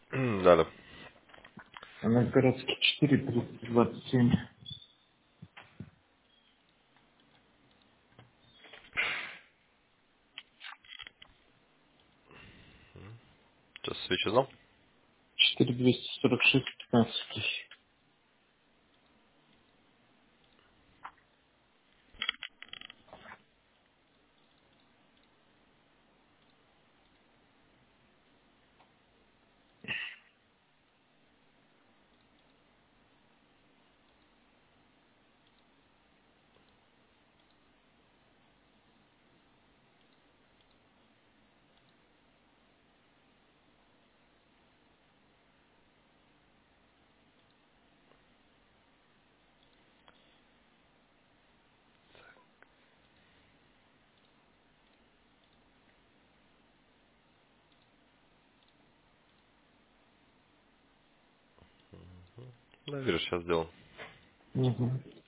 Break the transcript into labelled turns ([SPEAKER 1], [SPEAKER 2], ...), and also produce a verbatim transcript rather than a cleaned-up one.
[SPEAKER 1] Да, да.
[SPEAKER 2] На городский четыре триста двадцать семь.
[SPEAKER 1] Сейчас свечи знал.
[SPEAKER 2] четыре двести сорок шесть пятнадцать.
[SPEAKER 1] Да, вижу, сейчас сделал.
[SPEAKER 2] Угу.